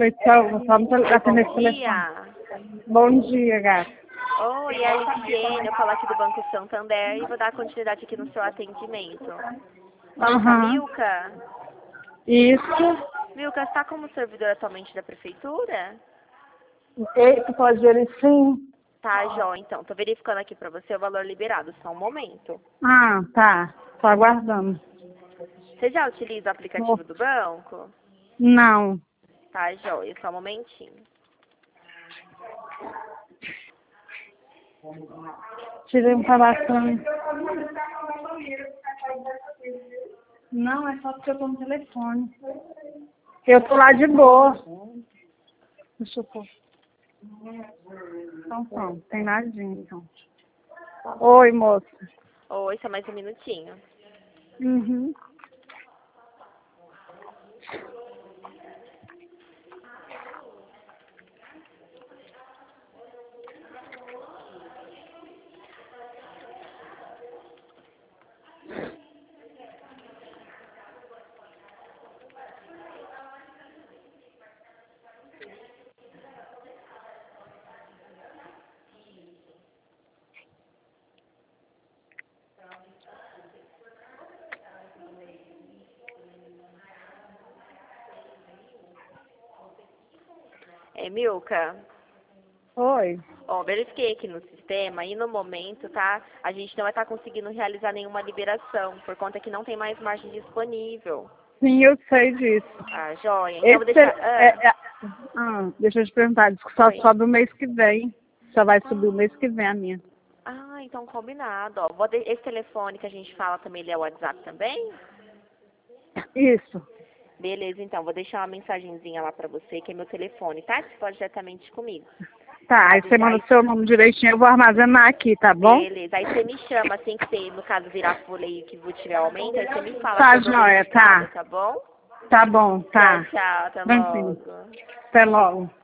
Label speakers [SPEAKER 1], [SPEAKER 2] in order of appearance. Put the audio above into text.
[SPEAKER 1] Só me atender esse telefone.
[SPEAKER 2] dia.
[SPEAKER 1] Bom dia, gata.
[SPEAKER 2] Oi, é a Luciene, eu falo aqui do Banco Santander e vou dar continuidade aqui no seu atendimento. Fala com a Milka.
[SPEAKER 1] Isso.
[SPEAKER 2] Milka, está como servidor atualmente da prefeitura?
[SPEAKER 1] Eita, pode ver sim.
[SPEAKER 2] Tá, Jó, então. Tô verificando aqui pra você o valor liberado, só um momento.
[SPEAKER 1] Ah, tá. Tô aguardando.
[SPEAKER 2] Você já utiliza o aplicativo do banco?
[SPEAKER 1] Não.
[SPEAKER 2] Tá, joia, só um momentinho.
[SPEAKER 1] Tirei um tabaco. Não, é só porque eu tô no telefone. Eu tô lá de boa. Deixa eu pôr. Então, pronto. Tem nadinha, então. Oi, moça.
[SPEAKER 2] Oi, só mais um minutinho.
[SPEAKER 1] Uhum.
[SPEAKER 2] Milka,
[SPEAKER 1] Oi.
[SPEAKER 2] ó, verifiquei aqui no sistema e no momento, tá? A gente não vai estar conseguindo realizar nenhuma liberação, por conta que não tem mais margem disponível.
[SPEAKER 1] Sim, eu sei disso.
[SPEAKER 2] Ah, joia. Então eu vou
[SPEAKER 1] Esse,
[SPEAKER 2] deixar...
[SPEAKER 1] deixa eu te perguntar, diz que só
[SPEAKER 2] Oi.
[SPEAKER 1] sobe o mês que vem. Só vai subir o mês que vem a minha.
[SPEAKER 2] Ah, então combinado, ó. Esse telefone que a gente fala também, ele é o WhatsApp também?
[SPEAKER 1] Isso.
[SPEAKER 2] Beleza, então, vou deixar uma mensagenzinha lá pra você, que é meu telefone, tá? Você pode diretamente comigo.
[SPEAKER 1] Tá, aí você manda o seu nome direitinho, eu vou armazenar aqui, tá bom?
[SPEAKER 2] Beleza, aí você me chama assim que você, no caso, virar folha aí que tiver aumento, aí você me fala
[SPEAKER 1] Tá,
[SPEAKER 2] que eu dou
[SPEAKER 1] joia,
[SPEAKER 2] verificada,
[SPEAKER 1] tá.
[SPEAKER 2] tá bom?
[SPEAKER 1] Tá bom, tá.
[SPEAKER 2] Tchau, tchau, até
[SPEAKER 1] Tranquilo.
[SPEAKER 2] logo.
[SPEAKER 1] Até logo.